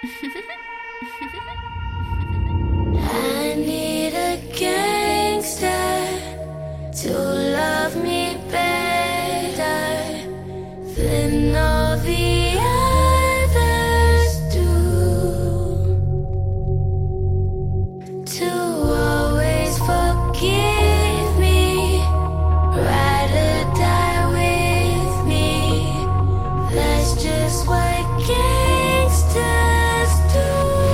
I need a gangster to love me better than all the others do, to always forgive me, ride or die with me. That's just what gangsters do.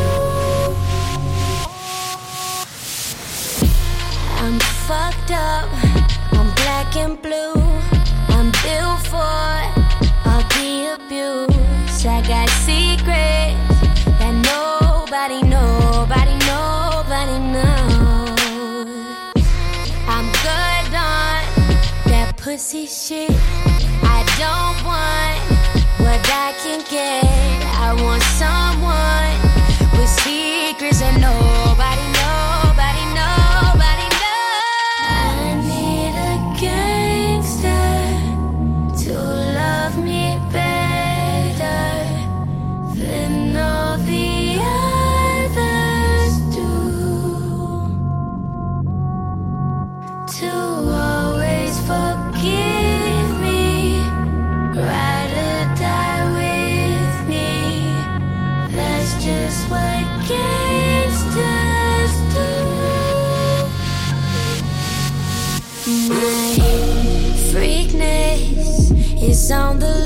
I'm fucked up, I'm black and blue, I'm built for all the abuse. I got secrets that nobody knows. I'm good on that pussy shit. I don't want what I can get. I want someone with secrets that nobody knows. I need a gangster to love me better than all the others do, to always forgive me, ride or die with me. That's just what gangsters do. My freakness is on the